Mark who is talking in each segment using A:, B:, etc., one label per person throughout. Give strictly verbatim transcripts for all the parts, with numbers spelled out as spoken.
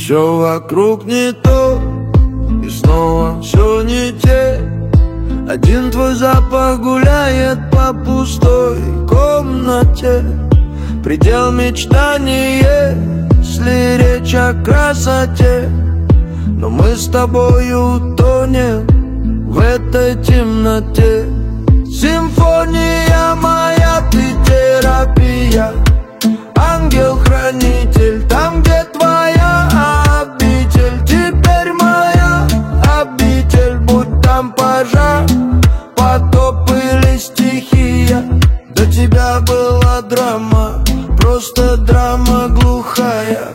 A: все вокруг не то, и снова все не те. Один твой запах гуляет по пустой комнате. Предел мечтаний, если речь о красоте. Но мы с тобою тонем в этой темноте. Симфония моя, ты терапия, ангел-хранитель, там, где твоя обитель. Теперь моя обитель, будь там пожар, потоп или стихия. До тебя была драма, просто драма глухая.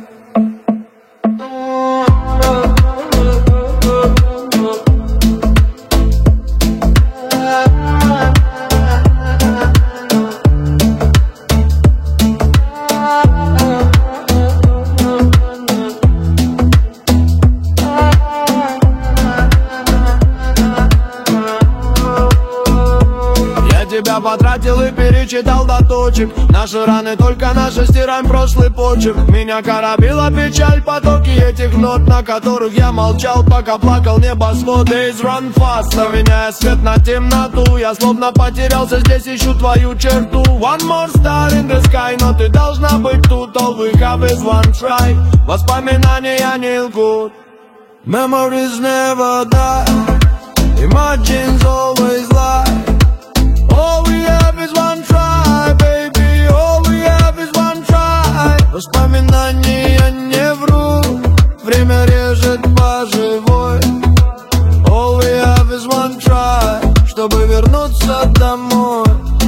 B: Тебя потратил и перечитал до точек. Наши раны только наши, стираем прошлый почерк. Меня коробила печаль, потоки этих нот, на которых я молчал, пока плакал небосвод. Days run fast, меняя свет на темноту. Я словно потерялся здесь, ищу твою черту. One more star in the sky, но ты должна быть тут. All we have is one try. Воспоминания не лгут.
A: Memories never die, imagines always lie.
B: All we have is one try, baby, all we have is one try.
A: Воспоминания не врут, время режет по живой.
B: All we have is one try,
A: чтобы вернуться домой.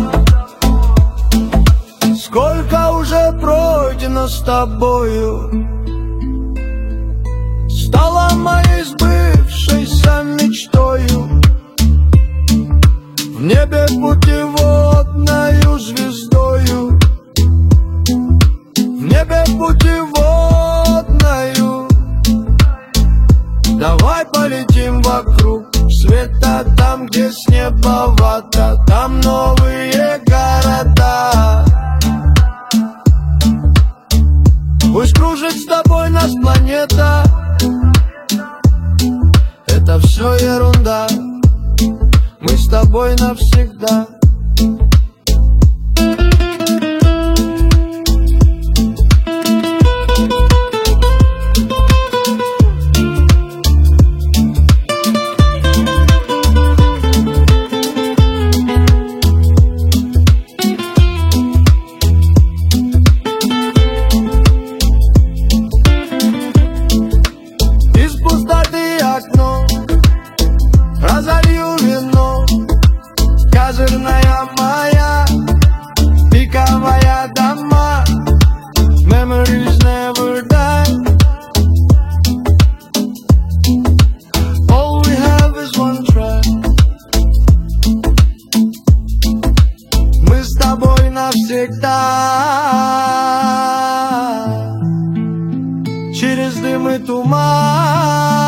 A: Сколько уже пройдено с тобою, стала моей сбывшейся мечтою. В небе путеводною звездою, в небе путеводною. Давай полетим вокруг света, там, где с неба вода, там новые города. Пусть кружит с тобой нас планета, это все ерунда, мы с тобой навсегда. Из пустоты окно разолью вино. Козырная моя, пиковая дома. Memories never die. All we have is one try. Мы с тобой навсегда. Через дым и туман.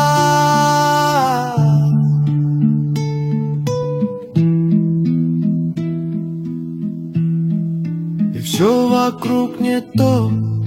A: Все вокруг не то,